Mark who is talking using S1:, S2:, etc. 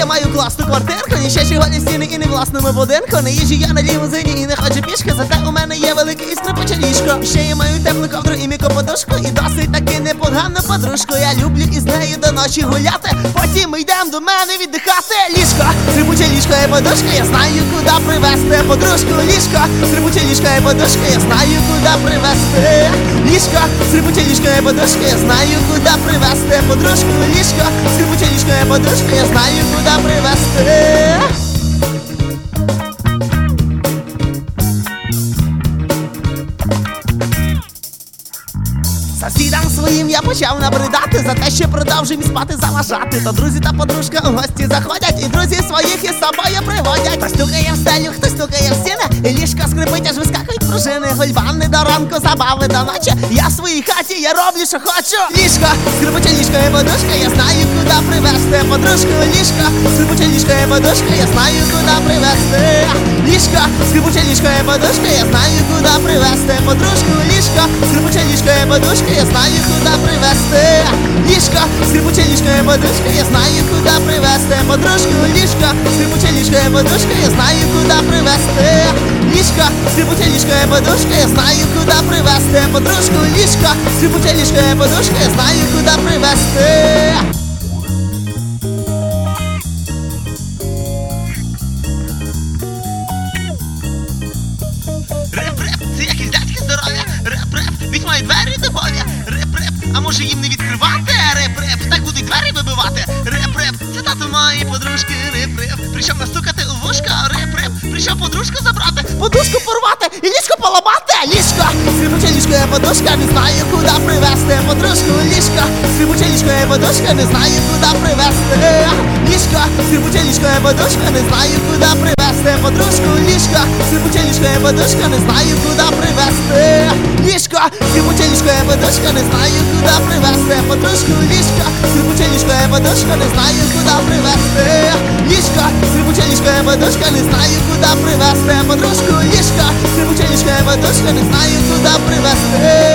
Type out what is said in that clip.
S1: Я маю класну квартирку, ні ще голі стіни і не власному будинку. Не їжджу я на лімузині і не ходжу пішки, зате у мене є велике і скрипуче ліжко. Ще я маю теплу ковдру і м'яку подушку, і досить таки непогану подружку. Я люблю із нею до ночі гуляти, потім ми йдем до мене віддихати. Ліжко, скрипуче ліжко і подушка, я знаю, куди привезти подружку. Ліжко, скрипуче ліжко і подушка, я знаю, куди привезти. Ліжко, скрипуче ліжко і подушка, я знаю, куди привезти подружку. Ліжко, скрипуче ліжко і подушка, я знаю, куди привезти. Сусідам своїм я почав набридати за те, що продовжуй мені спати заважати. То друзі та подружка у гості заходять, і друзі своїх із собою приводять. Хтось стукає в стелю, хтось стукає в стіни, і ліжко скрипить, аж вискакують пружини. Гульбани до ранку, забави до ночі, я в своїй хаті, я роблю, що хочу. Ліжко, скрипуче ліжко і подушка, я знаю, куди привезти подружку. Ліжко, скрипуче ліжко і подушка, я знаю, куди привезти. Ліжко, скрипуче ліжко і подушка, я знаю, куди привезти подружку. Ліжко, скрипуче ліжко і подушка, я знаю, куди привезти. Ліжко, скрипуче ліжко і подушка, я знаю, куди привезти подружку. Ліжко, скрипуче ліжко і подушка, я знаю, куди привезти. Ліжко, скрипуче ліжко і подушка, я знаю, куди привезти подружку. Ліжко, скрипуче ліжко і подушка, я знаю, куди привезти. Реп-реп, це якісь дядьки здоров'я. Реп-реп, від мої двері до боля. Реп-реп, а може їм не відкривати? Реп-реп, так будуть двері вибивати. Реп-реп, це тато моєї подружки. Реп-реп, прийшов настукати у вушко. Реп-реп, прийшов подружку забрати, подушку порвати і ліжко поламати. Ліжко, скрипуче ліжко і подушка, не знаю, куди привезти подружку. Ліжко, скрипуче ліжко і подушка, не знаю, куди привезти. Ліжко, скрипуче ліжко і подушка, не знаю, куди привезти подружку. Ліжко, скрипуче ліжко і подушка, не знаю, куди привезти. Ліжко, скрипуче ліжко і подушка, не знаю, куди привезти подружку. Ліжко, скрипуче ліжко і подушка, не знаю, куди привезти. Ліжко, скрипуче ліжко і подушка, не знаю, куди привезти подружку. Ліжко, скрипуче ліжко і подушка, не знаю, куди привезти.